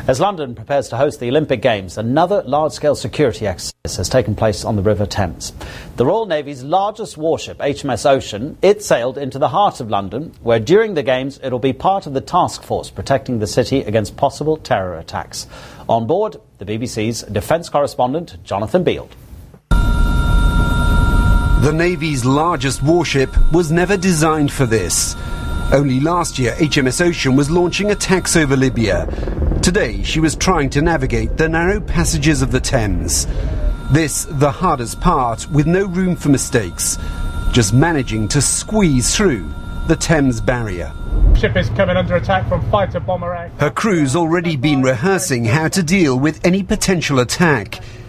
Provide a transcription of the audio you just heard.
As London prepares to host the Olympic Games, another large-scale security exercise has taken place on the River Thames. The Royal Navy's largest warship, HMS Ocean, it sailed into the heart of London, where during the Games it'll be part of the task force protecting the city against possible terror attacks. On board, the BBC's defence correspondent, Jonathan Beald. The Navy's largest warship was never designed for this. Only last year, HMS Ocean was launching attacks over Libya. Today, she was trying to navigate the narrow passages of the Thames. This, the hardest part, with no room for mistakes. Just managing to squeeze through the Thames barrier. Ship is coming under attack from fighter bomber. Her crew's already been rehearsing how to deal with any potential attack.